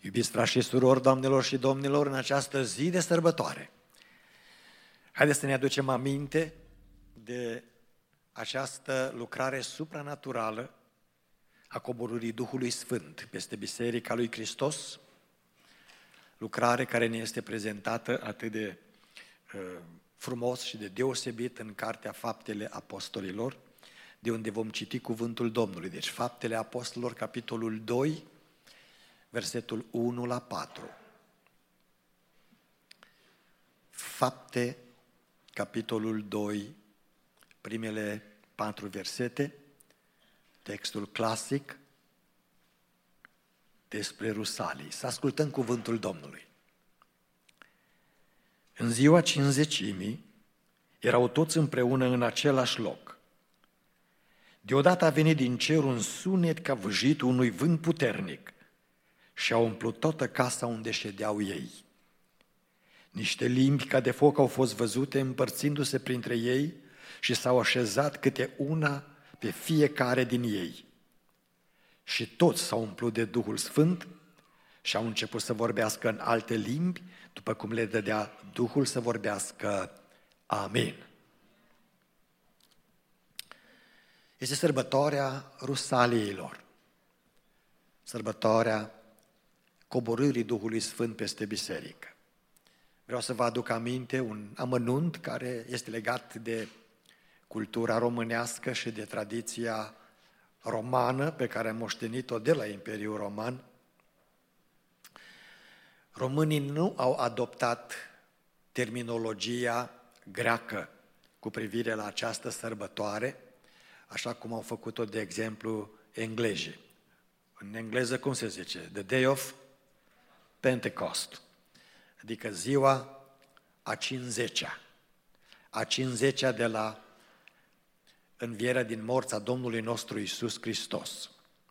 Iubiți frați și surori, doamnelor și domnilor, în această zi de sărbătoare, haideți să ne aducem aminte de această lucrare supranaturală a coborârii Duhului Sfânt peste Biserica lui Hristos, lucrare care ne este prezentată atât de frumos și de deosebit în Cartea Faptele Apostolilor, de unde vom citi cuvântul Domnului. Deci Faptele Apostolilor, capitolul 2, versetul 1 la 4. Fapte, capitolul 2, primele 4 versete, textul clasic despre Rusalii. Să ascultăm cuvântul Domnului. În ziua Cincizecimii erau toți împreună în același loc. Deodată a venit din cer un sunet ca vâjitul unui vânt puternic și a umplut toată casa unde ședeau ei. Niște limbi ca de foc au fost văzute împărțindu-se printre ei și s-au așezat câte una pe fiecare din ei. Și toți s-au umplut de Duhul Sfânt și au început să vorbească în alte limbi, după cum le dădea Duhul să vorbească. Amin. Este sărbătoarea Rusaliilor, sărbătoarea coborârii Duhului Sfânt peste biserică. Vreau să vă aduc aminte un amănunt care este legat de cultura românească și de tradiția romană pe care am moștenit-o de la Imperiul Roman. Românii nu au adoptat terminologia greacă cu privire la această sărbătoare, așa cum au făcut-o, de exemplu, englezii. În engleză, cum se zice? The Day of Pentecost, adică ziua a 50-a. A 50-a de la învierea din morți a Domnului nostru Iisus Hristos.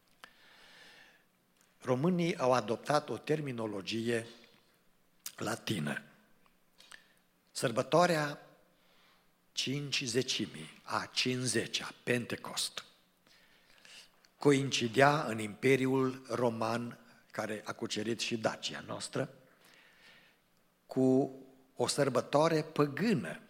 Românii au adoptat o terminologie latină. Sărbătoarea Cincizecimii, a 50-a, Pentecost, coincidea în Imperiul Roman, care a cucerit și Dacia noastră, cu o sărbătoare păgână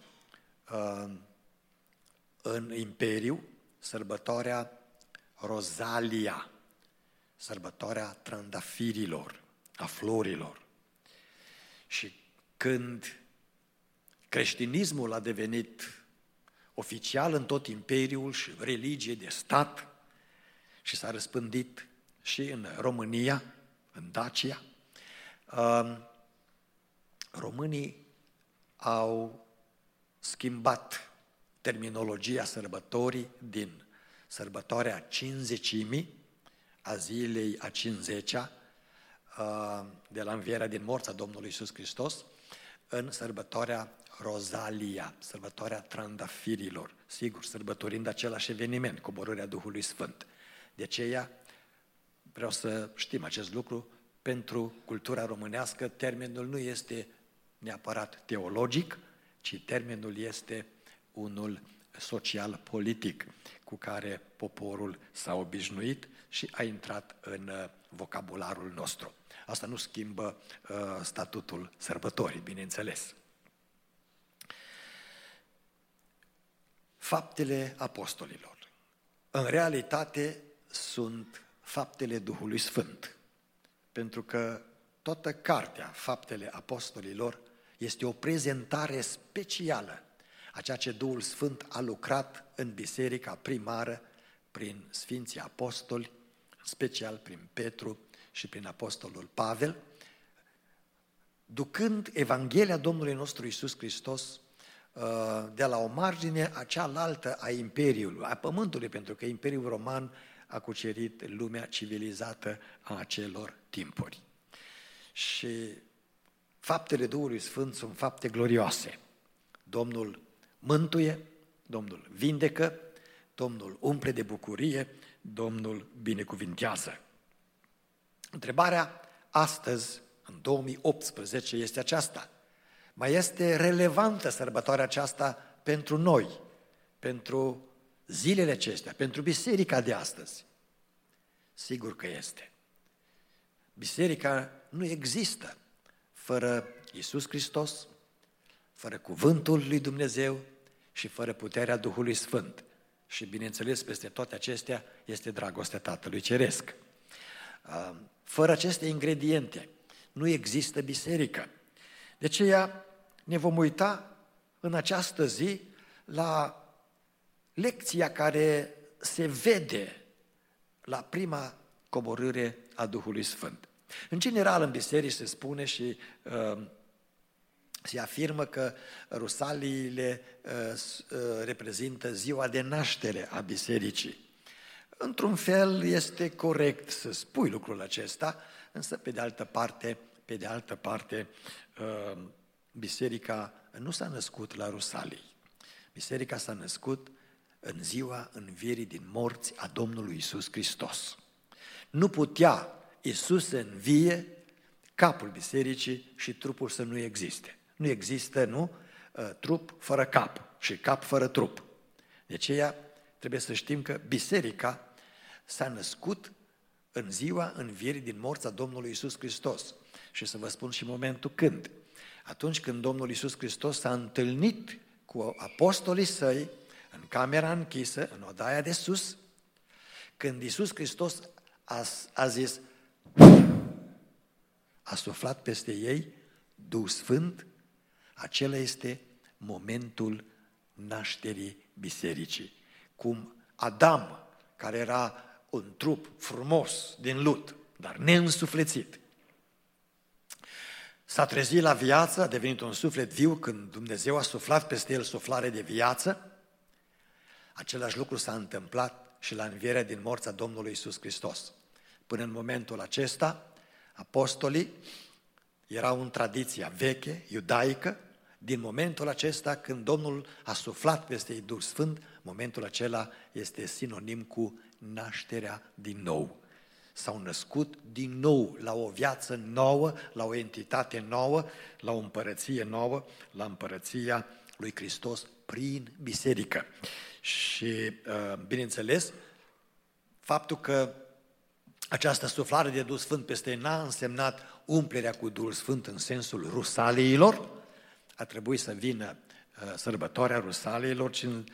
în Imperiu, sărbătoarea Rosalia, sărbătoarea trandafirilor, a florilor. Și când creștinismul a devenit oficial în tot Imperiul și religie de stat și s-a răspândit și în România, în Dacia, românii au schimbat terminologia sărbătorii din sărbătoarea Cincizecimii, a zilei a 50-a, de la învierea din morți a Domnului Iisus Hristos, în sărbătoarea Rosalia, sărbătoarea trandafirilor, sigur, sărbătorind același eveniment, coborârea Duhului Sfânt. De aceea vreau să știm acest lucru, pentru cultura românească termenul nu este neapărat teologic, ci termenul este unul social-politic cu care poporul s-a obișnuit și a intrat în vocabularul nostru. Asta nu schimbă statutul sărbătorii, bineînțeles. Faptele apostolilor, în realitate, sunt faptele Duhului Sfânt, pentru că toată cartea Faptele Apostolilor este o prezentare specială a ceea ce Duhul Sfânt a lucrat în biserica primară prin Sfinții Apostoli, în special prin Petru și prin Apostolul Pavel, ducând Evanghelia Domnului nostru Iisus Hristos de la o margine a cealaltă a Imperiului, a Pământului, pentru că Imperiul Roman a cucerit lumea civilizată a acelor timpuri. Și faptele Duhului Sfânt sunt fapte glorioase. Domnul mântuie, Domnul vindecă, Domnul umple de bucurie, Domnul binecuvintează. Întrebarea astăzi, în 2018, este aceasta. Mai este relevantă sărbătoarea aceasta pentru noi, pentru zilele acestea, pentru biserica de astăzi? Sigur că este. Biserica nu există fără Iisus Hristos, fără cuvântul lui Dumnezeu și fără puterea Duhului Sfânt. Și bineînțeles, peste toate acestea este dragostea Tatălui Ceresc. Fără aceste ingrediente nu există biserică. De aceea ne vom uita în această zi la lecția care se vede la prima coborâre a Duhului Sfânt. În general, în biserici se spune și se afirmă că rusaliile reprezintă ziua de naștere a bisericii. Într-un fel este corect să spui lucrul acesta, însă pe de altă parte, biserica nu s-a născut la rusalii. Biserica s-a născut în ziua învierii din morți a Domnului Iisus Hristos. Nu putea Iisus să învie, capul bisericii și trupul să nu existe. Nu există, trup fără cap și cap fără trup. De aceea trebuie să știm că biserica s-a născut în ziua învierii din morți a Domnului Iisus Hristos. Și să vă spun și momentul când. Atunci când Domnul Iisus Hristos s-a întâlnit cu apostolii săi în camera închisă, în odaia de sus, când Iisus Hristos a zis, a suflat peste ei Duh Sfânt, acela este momentul nașterii bisericii. Cum Adam, care era un trup frumos din lut, dar neînsuflețit, s-a trezit la viață, a devenit un suflet viu când Dumnezeu a suflat peste el suflare de viață. Același lucru s-a întâmplat și la învierea din morți a Domnului Iisus Hristos. Până în momentul acesta, apostolii erau în tradiția veche, iudaică. Din momentul acesta, când Domnul a suflat peste ei Duh Sfânt, momentul acela este sinonim cu nașterea din nou. S-au născut din nou la o viață nouă, la o entitate nouă, la o împărăție nouă, la împărăția lui Hristos prin biserică. Și, bineînțeles, faptul că această suflare de Duh Sfânt peste ei n-a însemnat umplerea cu Duhul Sfânt în sensul rusaliilor. A trebuit să vină sărbătoarea rusaliilor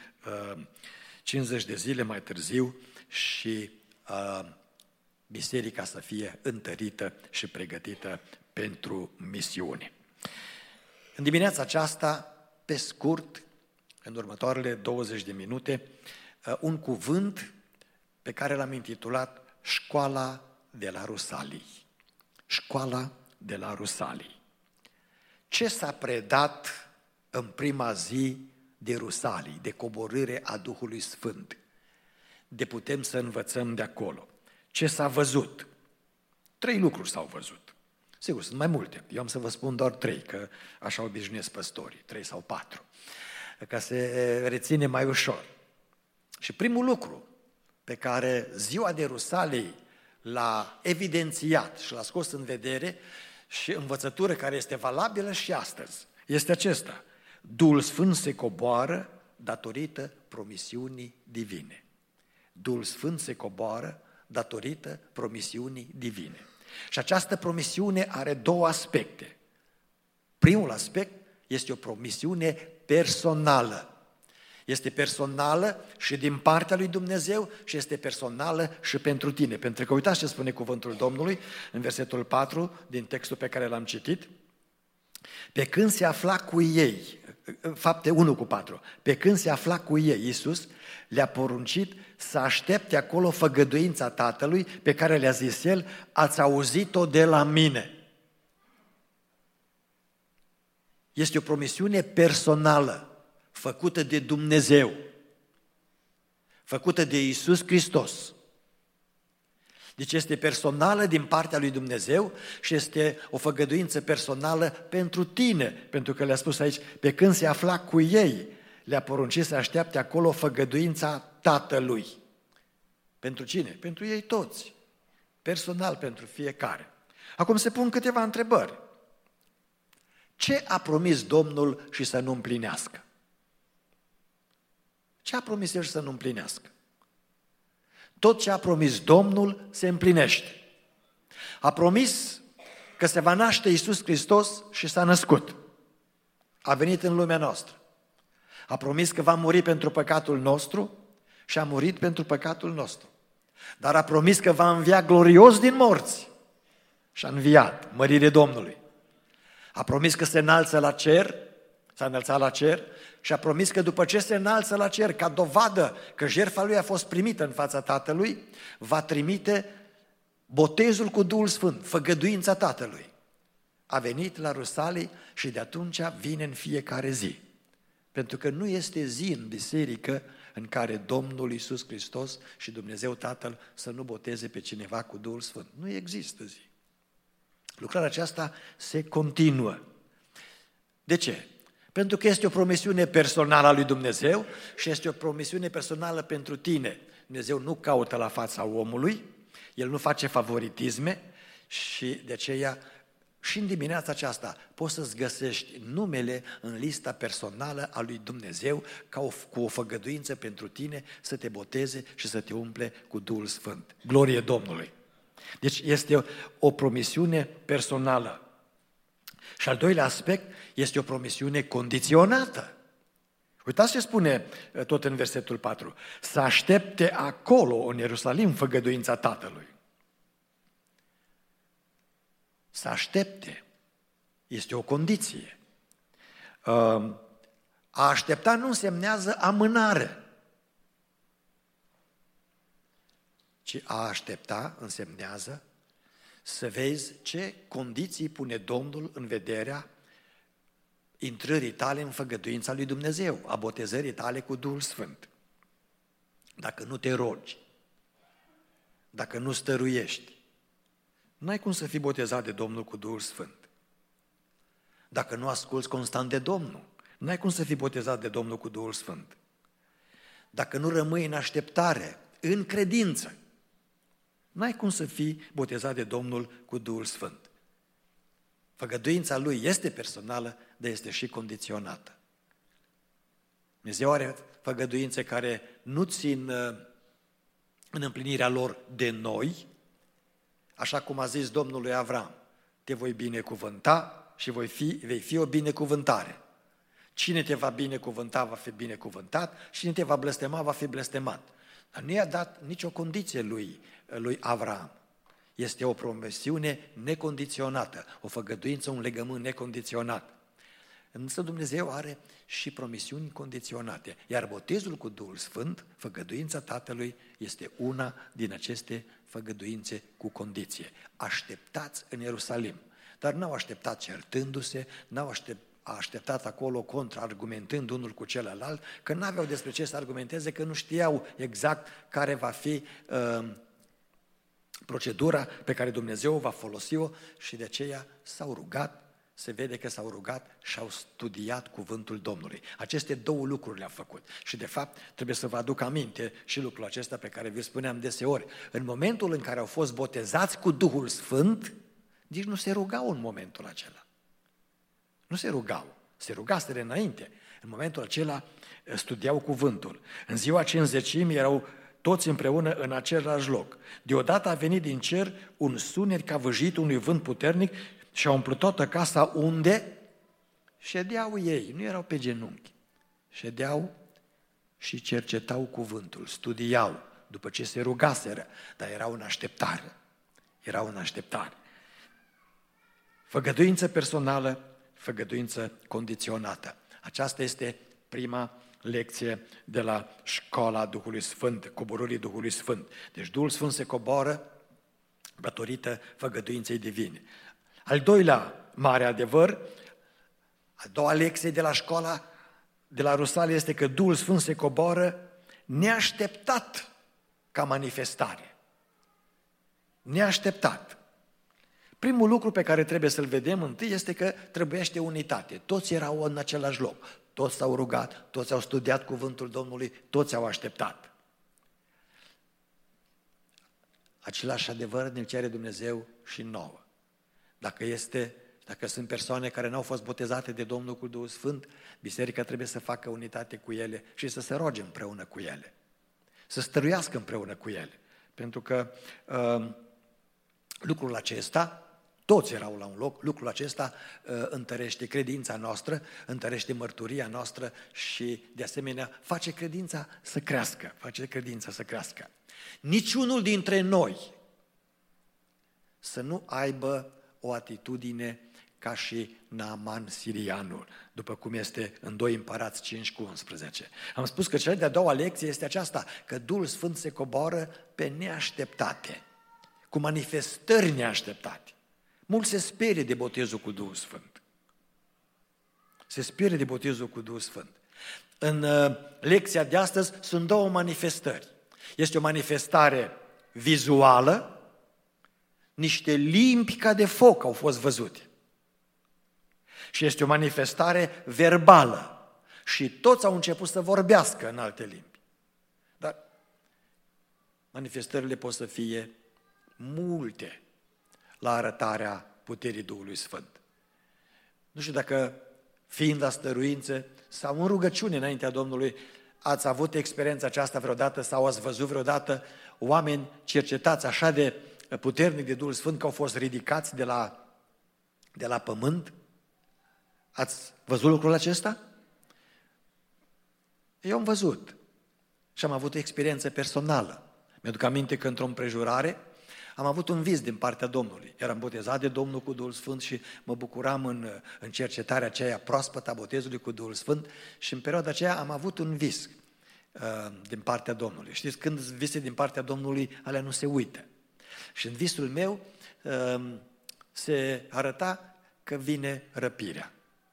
50 de zile mai târziu și biserica să fie întărită și pregătită pentru misiune. În dimineața aceasta, pe scurt, în următoarele 20 de minute, un cuvânt pe care l-am intitulat Școala de la Rusalii. Școala de la Rusalii. Ce s-a predat în prima zi de Rusalii, de coborâre a Duhului Sfânt? De putem să învățăm de acolo. Ce s-a văzut? 3 lucruri s-au văzut. Sigur, sunt mai multe. Eu am să vă spun doar 3, că așa obișnuiesc păstorii, 3 sau 4, ca se reține mai ușor. Și primul lucru pe care ziua de Rusalii l-a evidențiat și l-a scos în vedere și învățătură care este valabilă și astăzi, este acesta. Duhul Sfânt se coboară datorită promisiunii divine. Duhul Sfânt se coboară datorită promisiunii divine. Și această promisiune are 2 aspecte. Primul aspect este o promisiune personală. Este personală și din partea lui Dumnezeu și este personală și pentru tine. Pentru că uitați ce spune cuvântul Domnului în versetul 4 din textul pe care l-am citit. Pe când se afla cu ei, Fapte 1:4, pe când se afla cu ei, Iisus le-a poruncit să aștepte acolo făgăduința Tatălui pe care le-a zis El, ați auzit-o de la mine. Este o promisiune personală, făcută de Dumnezeu, făcută de Iisus Hristos. Deci este personală din partea lui Dumnezeu și este o făgăduință personală pentru tine, pentru că le-a spus aici, pe când se afla cu ei, le-a poruncit să aștepte acolo făgăduința Tatălui. Pentru cine? Pentru ei toți, personal pentru fiecare. Acum se pun câteva întrebări. Ce a promis Domnul și să nu împlinească? Ce a promis El și să nu împlinească? Tot ce a promis Domnul se împlinește. A promis că se va naște Iisus Hristos și s-a născut. A venit în lumea noastră. A promis că va muri pentru păcatul nostru și a murit pentru păcatul nostru. Dar a promis că va învia glorios din morți și a înviat, mărire Domnului. A promis că se înalță la cer, s-a înălțat la cer și a promis că după ce se înalță la cer, ca dovadă că jertfa lui a fost primită în fața Tatălui, va trimite botezul cu Duhul Sfânt, făgăduința Tatălui. A venit la Rusalii și de atunci vine în fiecare zi. Pentru că nu este zi în biserică în care Domnul Iisus Hristos și Dumnezeu Tatăl să nu boteze pe cineva cu Duhul Sfânt. Nu există zi. Lucrarea aceasta se continuă. De ce? Pentru că este o promisiune personală a lui Dumnezeu și este o promisiune personală pentru tine. Dumnezeu nu caută la fața omului, El nu face favoritisme și de aceea și în dimineața aceasta poți să-ți găsești numele în lista personală a lui Dumnezeu cu o făgăduință pentru tine să te boteze și să te umple cu Duhul Sfânt. Glorie Domnului! Deci este o promisiune personală. Și al doilea aspect este o promisiune condiționată. Uitați ce spune tot în versetul 4. Să aștepte acolo, în Ierusalim, făgăduința Tatălui. Să aștepte. Este o condiție. A aștepta nu însemnează amânare, ci a aștepta însemnează să vezi ce condiții pune Domnul în vederea intrării tale în făgăduința lui Dumnezeu, a botezării tale cu Duhul Sfânt. Dacă nu te rogi, dacă nu stăruiești, n-ai cum să fii botezat de Domnul cu Duhul Sfânt. Dacă nu asculți constant de Domnul, n-ai cum să fii botezat de Domnul cu Duhul Sfânt. Dacă nu rămâi în așteptare, în credință, n-ai cum să fii botezat de Domnul cu Duhul Sfânt. Făgăduința Lui este personală, dar este și condiționată. Dumnezeu are făgăduințe care nu țin în împlinirea lor de noi, așa cum a zis Domnul lui Avram, te voi binecuvânta și vei fi o binecuvântare. Cine te va binecuvânta va fi binecuvântat, cine te va blestema va fi blestemat. Dar nu i-a dat nicio condiție lui Avram. Este o promisiune necondiționată, o făgăduință, un legământ necondiționat. Însă Dumnezeu are și promisiuni condiționate, iar botezul cu Duhul Sfânt, făgăduința Tatălui, este una din aceste făgăduințe cu condiție. Așteptați în Ierusalim, dar n-au așteptat certându-se, n-au așteptat acolo contraargumentând unul cu celălalt, că n-aveau despre ce să argumenteze, că nu știau exact care va fi procedura pe care Dumnezeu va folosi-o și de aceea s-au rugat, se vede că s-au rugat și au studiat cuvântul Domnului. Aceste două lucruri le-au făcut și de fapt trebuie să vă aduc aminte și lucrul acesta pe care vi-l spuneam deseori. În momentul în care au fost botezați cu Duhul Sfânt, nici nu se rugau în momentul acela. Nu se rugau, se rugaseră înainte. În momentul acela studiau cuvântul. În ziua Cincizecimii erau toți împreună în același loc. Deodată a venit din cer un sunet ca vâjit unui vânt puternic și a umplut toată casa unde ședeau ei, nu erau pe genunchi. Ședeau și cercetau cuvântul, studiau după ce se rugaseră, dar erau în așteptare. Erau în așteptare. Făgăduință personală, făgăduință condiționată. Aceasta este prima lecție de la școala Duhului Sfânt, coborârii Duhului Sfânt. Deci Duhul Sfânt se coboară datorită făgăduinței divine. Al doilea mare adevăr, a doua lecție de la școala de la Rusalii este că Duhul Sfânt se coboară neașteptat ca manifestare. Neașteptat. Primul lucru pe care trebuie să-l vedem întâi este că trebuiește unitate. Toți erau în același loc. Toți s-au rugat, toți au studiat cuvântul Domnului, toți au așteptat. Același adevăr ne cere Dumnezeu și nouă. Dacă sunt persoane care n-au fost botezate de Domnul cu Duhul Sfânt, biserica trebuie să facă unitate cu ele și să se roage împreună cu ele. Să stăruiască împreună cu ele. Pentru că lucrul acesta Toți erau la un loc. Lucrul acesta întărește credința noastră, întărește mărturia noastră și, de asemenea, face credința să crească. Niciunul dintre noi să nu aibă o atitudine ca și Naaman sirianul, după cum este în 2 Împărați 5:11. Am spus că cea de-a doua lecție este aceasta, că Duhul Sfânt se coboară pe neașteptate, cu manifestări neașteptate. Mulți se sperie de botezul cu Duhul Sfânt. În lecția de astăzi sunt 2 manifestări. Este o manifestare vizuală, niște limbi ca de foc au fost văzute. Și este o manifestare verbală și toți au început să vorbească în alte limbi. Dar manifestările pot să fie multe la arătarea puterii Duhului Sfânt. Nu știu dacă, fiind la stăruință sau în rugăciune înaintea Domnului, ați avut experiența aceasta vreodată sau ați văzut vreodată oameni cercetați așa de puternic de Duhul Sfânt că au fost ridicați de la pământ? Ați văzut lucrul acesta? Eu am văzut și am avut o experiență personală. Mi-aduc aminte că într-o împrejurare am avut un vis din partea Domnului. Eram botezat de Domnul cu Duhul Sfânt și mă bucuram în cercetarea aceea proaspătă a botezului cu Duhul Sfânt și în perioada aceea am avut un vis din partea Domnului. Știți, când vise din partea Domnului, alea nu se uită. Și în visul meu se arăta că vine răpirea.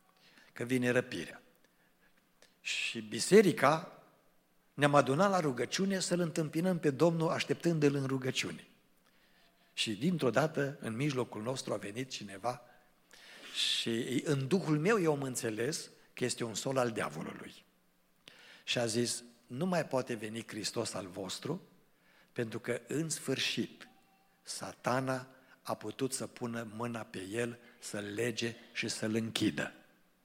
Și biserica ne-am adunat la rugăciune să-L întâmpinăm pe Domnul așteptându-L în rugăciune. Și dintr-o dată, în mijlocul nostru a venit cineva și în Duhul meu eu am înțeles că este un sol al diavolului. Și a zis, nu mai poate veni Hristos al vostru, pentru că în sfârșit Satana a putut să pună mâna pe el, să-l lege și să-l închidă.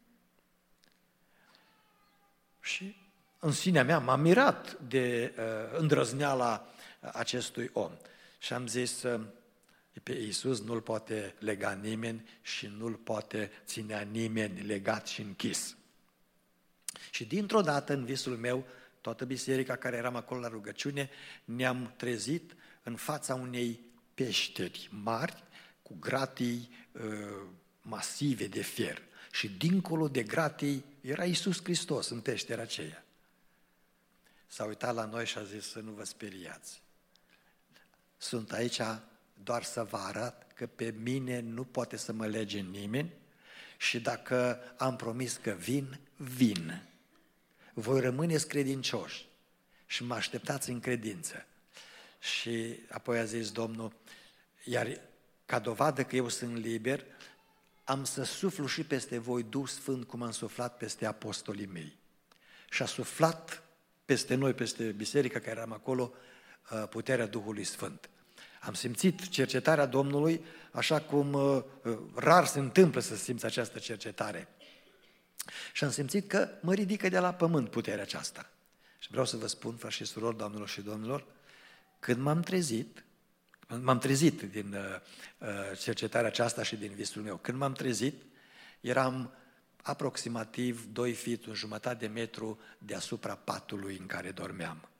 Și în sinea mea m-am mirat de îndrăzneala acestui om. Și am zis, pe Iisus nu-L poate lega nimeni și nu-L poate ținea nimeni legat și închis. Și dintr-o dată, în visul meu, toată biserica care eram acolo la rugăciune, ne-am trezit în fața unei peșteri mari, cu gratii masive de fier. Și dincolo de gratii era Iisus Hristos în peștera aceea. S-a uitat la noi și a zis să nu vă speriați. Sunt aici doar să vă arăt că pe mine nu poate să mă lege nimeni și dacă am promis că vin. Voi rămâneți credincioși și mă așteptați în credință. Și apoi a zis Domnul, iar ca dovadă că eu sunt liber, am să suflu și peste voi Duh Sfânt cum am suflat peste apostolii mei. Și a suflat peste noi, peste biserica care eram acolo, puterea Duhului Sfânt. Am simțit cercetarea Domnului așa cum rar se întâmplă să simți această cercetare. Și am simțit că mă ridică de la pământ puterea aceasta. Și vreau să vă spun, frați și surori, doamnelor și domnilor, când m-am trezit din cercetarea aceasta și din visul meu. Când m-am trezit, eram aproximativ 2 feet, 1,5 de metru deasupra patului în care dormeam.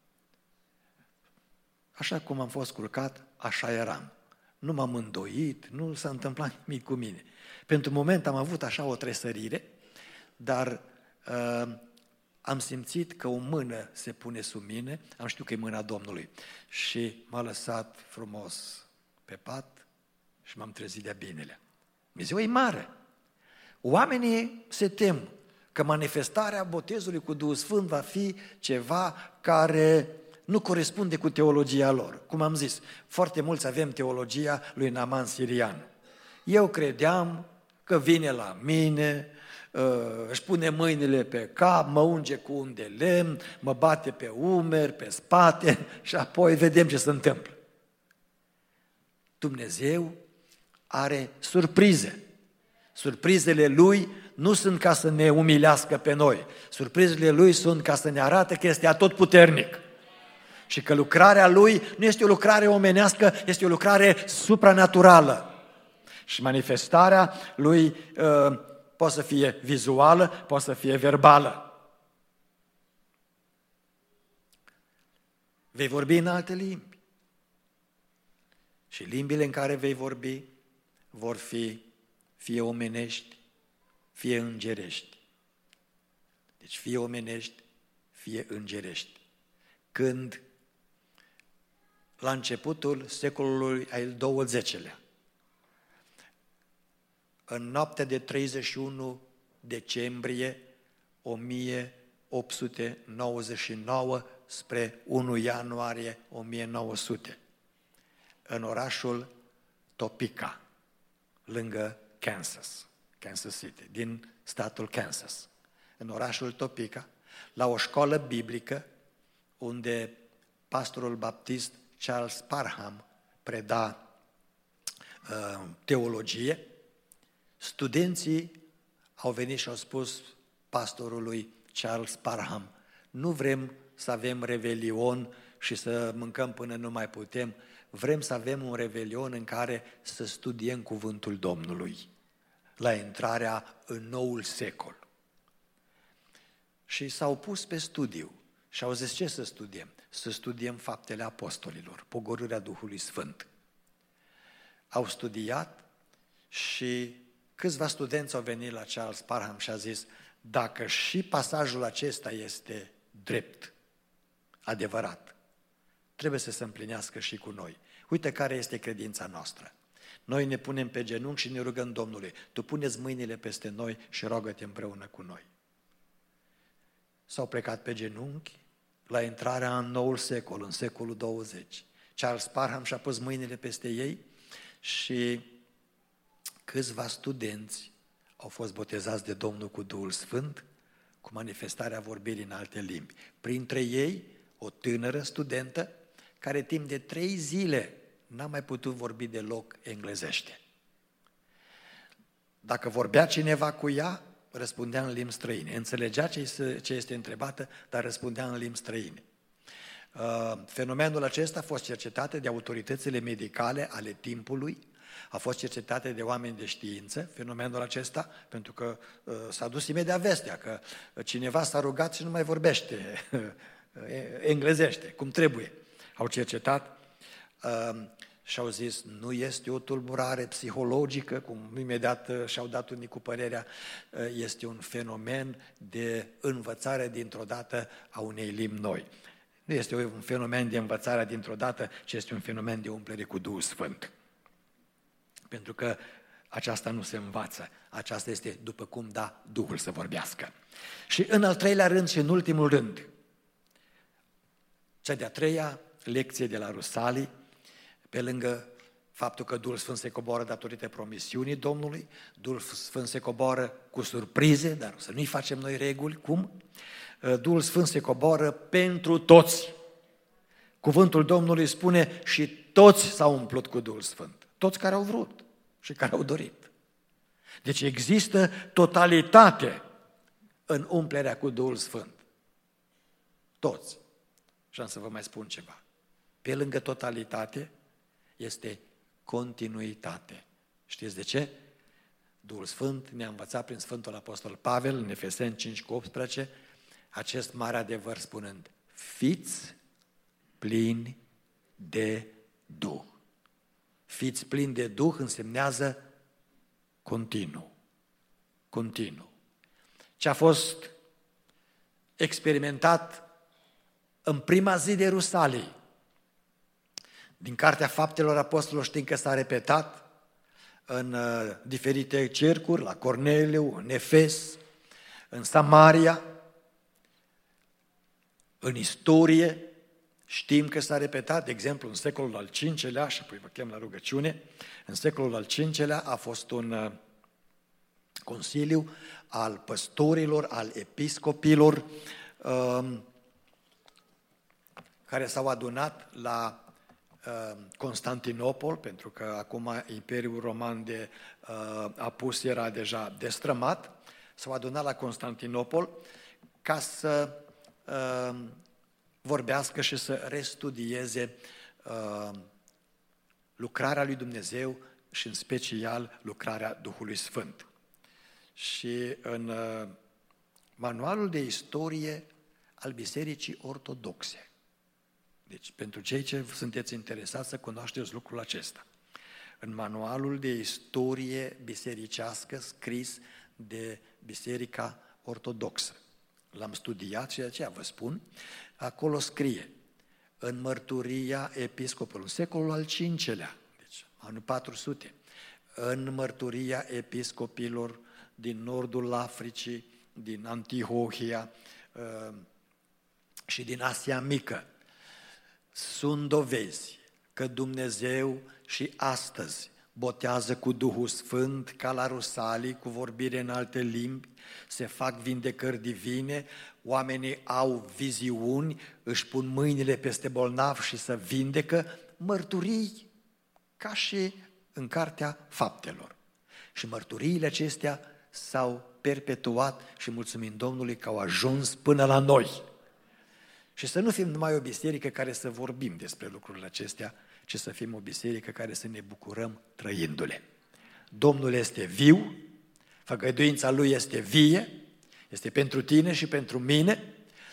Așa cum am fost culcat, așa eram. Nu m-am îndoit, nu s-a întâmplat nimic cu mine. Pentru moment am avut așa o tresărire, dar am simțit că o mână se pune sub mine, am știut că e mâna Domnului și m-a lăsat frumos pe pat și m-am trezit de-a binelea. Dumnezeu e mare. Oamenii se tem că manifestarea botezului cu Duhul Sfânt va fi ceva care nu corespunde cu teologia lor. Cum am zis, foarte mulți avem teologia lui Naaman sirian. Eu credeam că vine la mine, își pune mâinile pe cap, mă unge cu un de lemn, mă bate pe umeri, pe spate și apoi vedem ce se întâmplă. Dumnezeu are surprize. Surprizele Lui nu sunt ca să ne umilească pe noi. Surprizele Lui sunt ca să ne arate că este atotputernic. Și că lucrarea Lui nu este o lucrare omenească, este o lucrare supranaturală. Și manifestarea lui poate să fie vizuală, poate să fie verbală. Vei vorbi în alte limbi. Și limbile în care vei vorbi vor fi fie omenești, fie îngerești. Deci fie omenești, fie îngerești. Când la începutul secolului al XX-lea, în noaptea de 31 decembrie 1899 spre 1 ianuarie 1900, în orașul Topeka, lângă Kansas City, din statul Kansas. În orașul Topeka, la o școală biblică, unde pastorul baptist Charles Parham preda teologie, studenții au venit și au spus pastorului Charles Parham: nu vrem să avem revelion și să mâncăm până nu mai putem, vrem să avem un revelion în care să studiem cuvântul Domnului la intrarea în noul secol. Și s-au pus pe studiu și au zis: ce să studiem? Să studiem faptele apostolilor, pogorârea Duhului Sfânt. Au studiat și câțiva studenți au venit la Charles Parham și a zis: dacă și pasajul acesta este drept, adevărat, trebuie să se împlinească și cu noi. Uite care este credința noastră. Noi ne punem pe genunchi și ne rugăm Domnului: tu puneți mâinile peste noi și roagă-te împreună cu noi. S-au plecat pe genunchi la intrarea în noul secol, în secolul 20. Charles Parham și-a pus mâinile peste ei și câțiva studenți au fost botezați de Domnul cu Duhul Sfânt, cu manifestarea vorbirii în alte limbi. Printre ei, o tânără studentă care timp de 3 zile n-a mai putut vorbi deloc englezește. Dacă vorbea cineva cu ea, răspundea în limbi străine. Înțelegea ce este întrebată, dar răspundea în limbi străine. Fenomenul acesta a fost cercetat de autoritățile medicale ale timpului, a fost cercetat de oameni de știință, fenomenul acesta, pentru că s-a dus imediat vestea că cineva s-a rugat și nu mai vorbește englezește, cum trebuie. Au cercetat și au zis: nu este o tulburare psihologică, cum imediat și-au dat unii cu părerea, este un fenomen de învățare dintr-o dată a unei limbi noi. Nu este un fenomen de învățare dintr-o dată, ci este un fenomen de umplere cu Duhul Sfânt. Pentru că aceasta nu se învață, aceasta este după cum da Duhul să vorbească. Și în al treilea rând și în ultimul rând, cea de-a treia lecție de la Rusalii, pe lângă faptul că Duhul Sfânt se coboară datorită promisiunii Domnului, Duhul Sfânt se coboară cu surprize, dar să nu-i facem noi reguli, cum? Duhul Sfânt se coboară pentru toți. Cuvântul Domnului spune: și toți s-au umplut cu Duhul Sfânt. Toți care au vrut și care au dorit. Deci există totalitate în umplerea cu Duhul Sfânt. Toți. Și am să vă mai spun ceva. Pe lângă totalitate este continuitate. Știți de ce? Duhul Sfânt ne-a învățat prin Sfântul Apostol Pavel în Efeseni 5:18 acest mare adevăr spunând: fiți plini de Duh. Fiți plini de Duh însemnează continuu. Continuu. Ce a fost experimentat în prima zi de Rusalii, din Cartea Faptelor Apostolilor știm că s-a repetat în diferite cercuri, la Corneliu, în Efes, în Samaria, în istorie, știm că s-a repetat, de exemplu, în secolul al V-lea, și apoi vă chem la rugăciune, în secolul al V-lea a fost un consiliu al păstorilor, al episcopilor, care s-au adunat la Constantinopol, pentru că acum Imperiul Roman de apus era deja destrămat, s-au adunat la Constantinopol ca să vorbească și să restudieze lucrarea lui Dumnezeu și în special lucrarea Duhului Sfânt. Și în manualul de istorie al Bisericii Ortodoxe, deci pentru cei ce sunteți interesați să cunoașteți lucrul acesta, în manualul de istorie bisericească scris de Biserica Ortodoxă, l-am studiat și de aceea vă spun, acolo scrie, în mărturia episcopului, în secolul al V-lea, deci anul 400, în mărturia episcopilor din nordul Africii, din Antiohia și din Asia Mică, sunt dovezi că Dumnezeu și astăzi botează cu Duhul Sfânt ca la Rusalii, cu vorbire în alte limbi, se fac vindecări divine, oamenii au viziuni, își pun mâinile peste bolnavi și se vindecă, mărturii ca și în Cartea Faptelor. Și mărturiile acestea s-au perpetuat și mulțumim Domnului că au ajuns până la noi. Și să nu fim numai o biserică care să vorbim despre lucrurile acestea, ci să fim o biserică care să ne bucurăm trăindu-le. Domnul este viu, făgăduința Lui este vie, este pentru tine și pentru mine.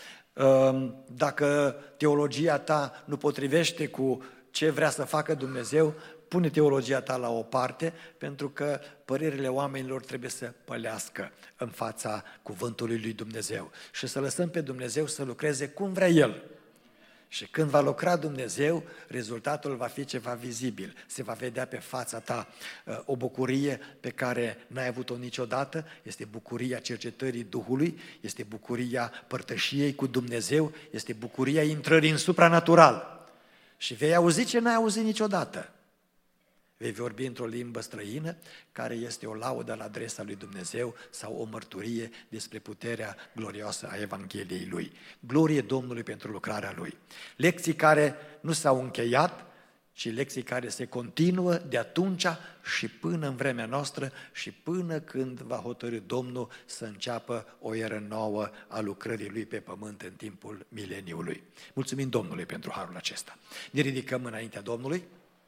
Dacă teologia ta nu potrivește cu ce vrea să facă Dumnezeu, pune teologia ta la o parte, pentru că părerile oamenilor trebuie să pălească în fața cuvântului lui Dumnezeu și să lăsăm pe Dumnezeu să lucreze cum vrea El. Și când va lucra Dumnezeu, rezultatul va fi ceva vizibil. Se va vedea pe fața ta o bucurie pe care n-ai avut-o niciodată, este bucuria cercetării Duhului, este bucuria părtășiei cu Dumnezeu, este bucuria intrării în supranatural. Și vei auzi ce n-ai auzit niciodată. Vei vorbi într-o limbă străină care este o laudă la adresa lui Dumnezeu sau o mărturie despre puterea glorioasă a Evangheliei Lui. Glorie Domnului pentru lucrarea Lui. Lecții care nu s-au încheiat, ci lecții care se continuă de atunci și până în vremea noastră și până când va hotărî Domnul să înceapă o eră nouă a lucrării Lui pe pământ în timpul mileniului. Mulțumim Domnului pentru harul acesta. Ne ridicăm înaintea Domnului.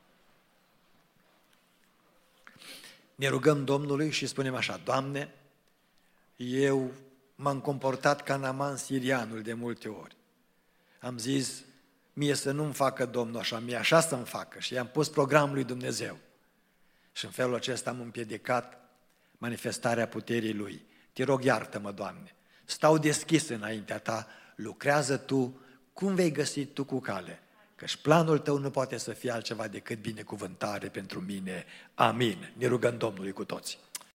Ne rugăm Domnului și spunem așa, Doamne, eu m-am comportat ca Naaman sirianul de multe ori. Am zis, mie să nu-mi facă Domnul așa, mie așa să-mi facă și i-am pus programul lui Dumnezeu. Și în felul acesta am împiedicat manifestarea puterii Lui. Te rog, iartă-mă, Doamne, stau deschis înaintea Ta, lucrează Tu, cum vei găsi Tu cu cale. Căci planul tău nu poate să fie altceva decât binecuvântare pentru mine. Amin. Ne rugăm Domnului cu toți.